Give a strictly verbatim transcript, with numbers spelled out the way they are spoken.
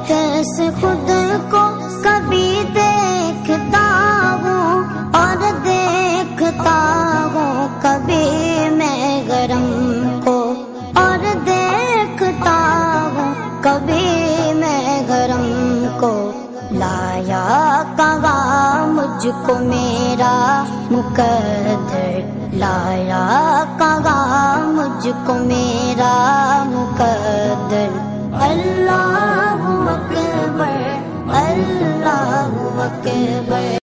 कैसे खुद को कभी देखता हूँ और देखता हूँ कभी मैं गरम को, और देखता हूँ कभी मैं गरम को। लाया कहाँ मुझको मेरा मुकद्दर, लाया कहाँ मुझको मेरा मुकद्दर। अल्लाहु अकबर, अल्लाहु अकबर।